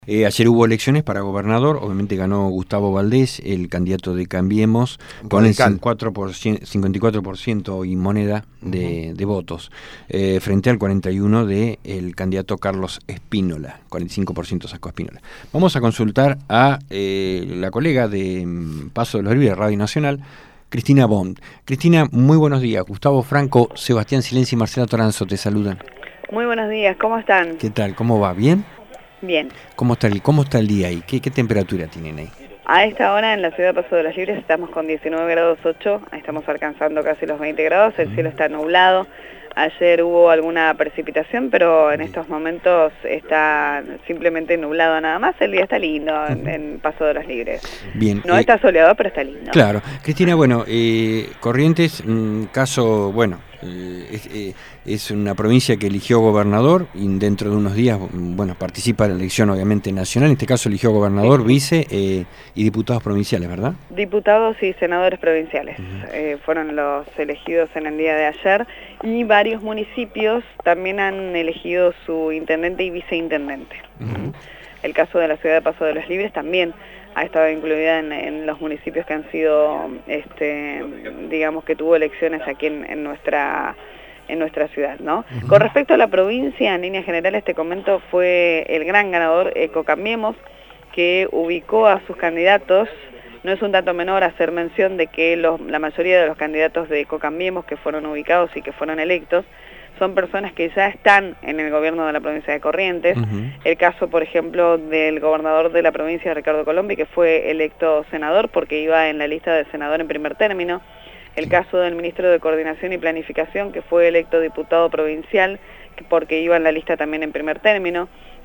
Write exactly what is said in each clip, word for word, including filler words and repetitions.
Eh, ayer hubo elecciones para gobernador, obviamente ganó Gustavo Valdés, el candidato de Cambiemos, con el cincuenta y cuatro por ciento y moneda de, uh-huh. de votos, eh, frente al cuarenta y uno por ciento del candidato Carlos Espínola, cuarenta y cinco por ciento sacó Espínola. Vamos a consultar a eh, la colega de um, Paso de los Libres, Radio Nacional, Cristina Bond. Cristina, muy buenos días. Gustavo Franco, Sebastián Silenzi y Marcela Toranzo te saludan. Muy buenos días, ¿cómo están? ¿Qué tal? ¿Cómo va? ¿Bien? Bien. ¿Cómo está el, cómo está el día ahí? ¿Qué, qué temperatura tienen ahí? A esta hora en la ciudad de Paso de los Libres estamos con diecinueve grados ocho, estamos alcanzando casi los veinte grados, el cielo está nublado. Ayer hubo alguna precipitación, pero en estos momentos está simplemente nublado nada más. El día está lindo en, en Paso de los Libres. Bien. No eh, está soleado, pero está lindo. Claro. Cristina, bueno, eh, Corrientes, un caso, bueno, eh, es, eh, es una provincia que eligió gobernador y dentro de unos días, bueno, participa en la elección obviamente nacional. En este caso eligió gobernador, vice eh, y diputados provinciales, ¿verdad? Diputados y senadores provinciales. Uh-huh. eh, fueron los elegidos en el día de ayer y varios municipios también han elegido su intendente y viceintendente. Uh-huh. El caso de la ciudad de Paso de los Libres también ha estado incluida en, en los municipios que han sido, este, digamos que tuvo elecciones aquí en, en nuestra en nuestra ciudad, ¿no? Uh-huh. Con respecto a la provincia, en líneas generales te comento, fue el gran ganador Ecocambiemos, que ubicó a sus candidatos. No es un dato menor hacer mención de que los, la mayoría de los candidatos de Ecocambiemos que fueron ubicados y que fueron electos son personas que ya están en el gobierno de la provincia de Corrientes. Uh-huh. El caso, por ejemplo, del gobernador de la provincia, Ricardo Colombi, que fue electo senador porque iba en la lista de senador en primer término. El caso del ministro de Coordinación y Planificación, que fue electo diputado provincial porque iba en la lista también en primer término.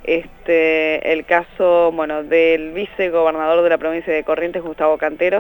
Este, el caso, bueno, del vicegobernador de la provincia de Corrientes, Gustavo Canteros,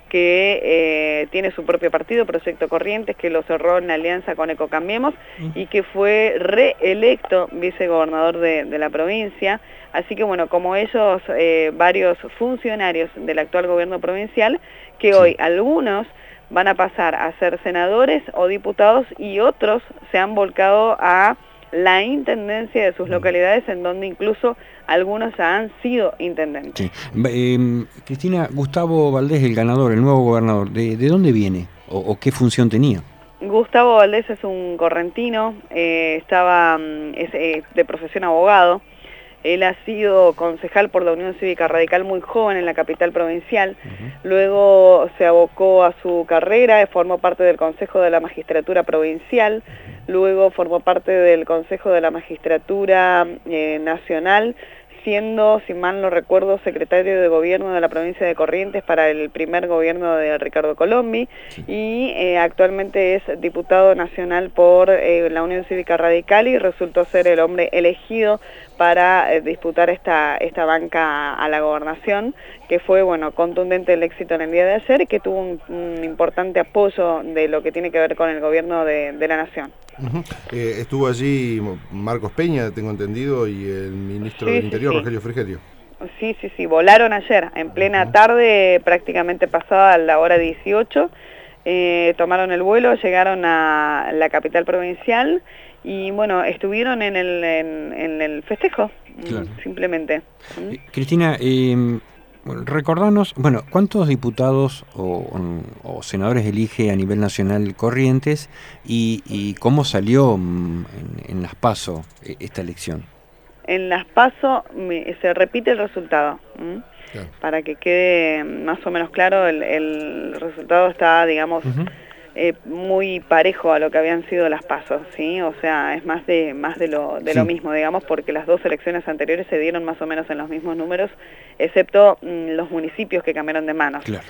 que eh, tiene su propio partido, Proyecto Corrientes, que lo cerró en alianza con Ecocambiemos y que fue reelecto vicegobernador de, de la provincia. Así que bueno, como ellos, eh, varios funcionarios del actual gobierno provincial, que hoy algunos van a pasar a ser senadores o diputados y otros se han volcado a la intendencia de sus localidades, en donde incluso algunos ya han sido intendentes. Sí. Eh, Cristina, Gustavo Valdés, el ganador, el nuevo gobernador, ¿de, de dónde viene o, o qué función tenía? Gustavo Valdés es un correntino, eh, estaba es, eh, de profesión abogado. Él ha sido concejal por la Unión Cívica Radical muy joven en la capital provincial. Uh-huh. Luego se abocó a su carrera, formó parte del Consejo de la Magistratura Provincial. Luego formó parte del Consejo de la Magistratura eh, Nacional, siendo, si mal no recuerdo, secretario de Gobierno de la provincia de Corrientes para el primer gobierno de Ricardo Colombi. Sí. Y eh, actualmente es diputado nacional por eh, la Unión Cívica Radical y resultó ser el hombre elegido para eh, disputar esta, esta banca a la gobernación, que fue, bueno, contundente el éxito en el día de ayer y que tuvo un, un importante apoyo de lo que tiene que ver con el gobierno de, de la nación. Uh-huh. eh, estuvo allí Marcos Peña, tengo entendido, y el ministro sí, del Interior, sí, sí. Rogelio Frigerio. Sí, sí, sí, volaron ayer, en plena uh-huh. tarde, prácticamente pasada la hora dieciocho, eh, tomaron el vuelo, llegaron a la capital provincial y, bueno, estuvieron en el, en, en el festejo, claro. simplemente. ¿Mm? Eh, Cristina, eh... recordanos, bueno, ¿cuántos diputados o, o senadores elige a nivel nacional Corrientes y, y cómo salió en, en las PASO esta elección? En las PASO se repite el resultado. ¿Mm? Claro. Para que quede más o menos claro, el, el resultado está, digamos, uh-huh. eh, muy parejo a lo que habían sido las PASO, ¿sí? O sea, es más de más de lo de sí. lo mismo, digamos, porque las dos elecciones anteriores se dieron más o menos en los mismos números, excepto mmm, los municipios que cambiaron de manos. Claro.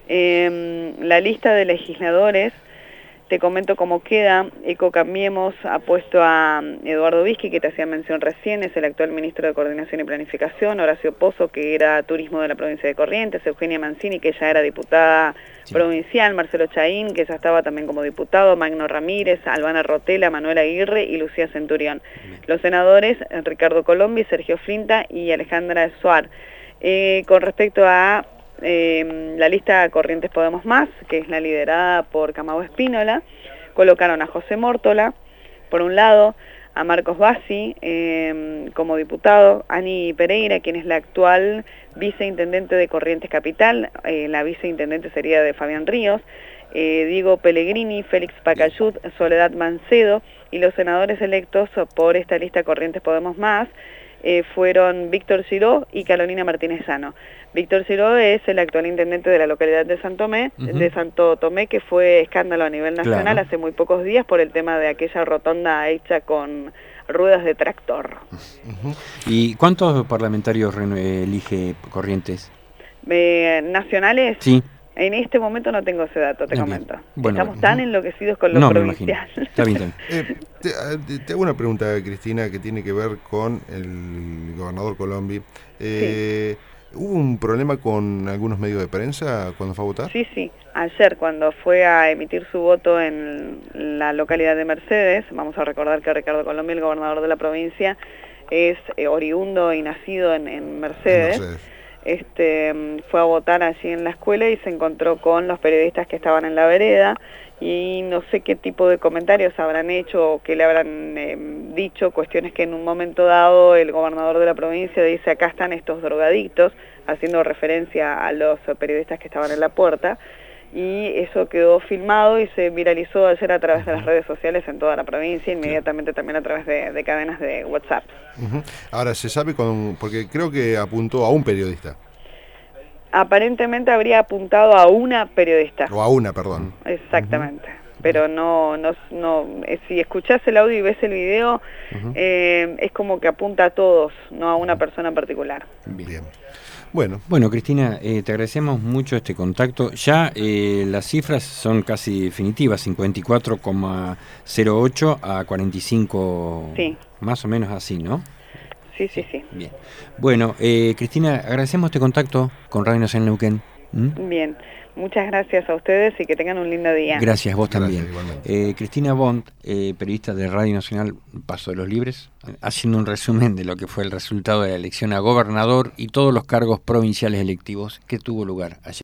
Eh, la lista de legisladores, te comento cómo queda. Ecocambiemos ha puesto a Eduardo Vizqui, que te hacía mención recién, es el actual ministro de Coordinación y Planificación, Horacio Pozo, que era turismo de la provincia de Corrientes, Eugenia Mancini, que ya era diputada sí. provincial, Marcelo Chaín, que ya estaba también como diputado, Magno Ramírez, Albana Rotela, Manuel Aguirre y Lucía Centurión. Bien. Los senadores, Ricardo Colombi, Sergio Flinta y Alejandra Suar. Eh, con respecto a Eh, la lista Corrientes Podemos Más, que es la liderada por Camao Espínola, colocaron a José Mórtola, por un lado, a Marcos Bassi eh, como diputado, Ani Pereira, quien es la actual viceintendente de Corrientes Capital, eh, la viceintendente sería de Fabián Ríos, eh, Diego Pellegrini, Félix Pacayut, Soledad Mancedo, y los senadores electos por esta lista Corrientes Podemos Más, Eh, fueron Víctor Giró y Carolina Martínez Sano. Víctor Giró es el actual intendente de la localidad de San Tomé, uh-huh. de Santo Tomé, que fue escándalo a nivel nacional, claro, hace muy pocos días por el tema de aquella rotonda hecha con ruedas de tractor. Uh-huh. ¿Y cuántos parlamentarios elige Corrientes? Eh, ¿Nacionales? Sí. En este momento no tengo ese dato, te no, comento. Bueno, Estamos tan enloquecidos con lo no, provincial. Está bien, está bien. Eh, te, te hago una pregunta, Cristina, que tiene que ver con el gobernador Colombi. Eh, sí. ¿Hubo un problema con algunos medios de prensa cuando fue a votar? Sí, sí. Ayer, cuando fue a emitir su voto en la localidad de Mercedes, vamos a recordar que Ricardo Colombi, el gobernador de la provincia, es eh, oriundo y nacido en, en Mercedes. En Mercedes. Este, fue a votar allí en la escuela y se encontró con los periodistas que estaban en la vereda y no sé qué tipo de comentarios habrán hecho o qué le habrán eh, dicho, cuestiones que en un momento dado el gobernador de la provincia dice acá están estos drogadictos, haciendo referencia a los periodistas que estaban en la puerta, y eso quedó filmado y se viralizó ayer a través de las redes sociales en toda la provincia, inmediatamente también a través de, de cadenas de WhatsApp. Uh-huh. Ahora, se sabe, con, porque creo que apuntó a un periodista. Aparentemente habría apuntado a una periodista. O a una, perdón. Exactamente. Uh-huh. Pero no, no, no eh, si escuchás el audio y ves el video, uh-huh. eh, es como que apunta a todos, no a una persona en particular. Bien. Bueno, bueno Cristina, eh, te agradecemos mucho este contacto. Ya eh, las cifras son casi definitivas, cincuenta y cuatro coma cero ocho a cuarenta y cinco, sí, más o menos así, ¿no? Sí, sí, sí. Bien. Bueno, eh, Cristina, agradecemos este contacto con Radio Nacional Neuquén. ¿Mm? Bien, muchas gracias a ustedes y que tengan un lindo día. Gracias, vos también. Eh, Cristina Bond, eh, periodista de Radio Nacional Paso de los Libres, haciendo un resumen de lo que fue el resultado de la elección a gobernador y todos los cargos provinciales electivos que tuvo lugar ayer.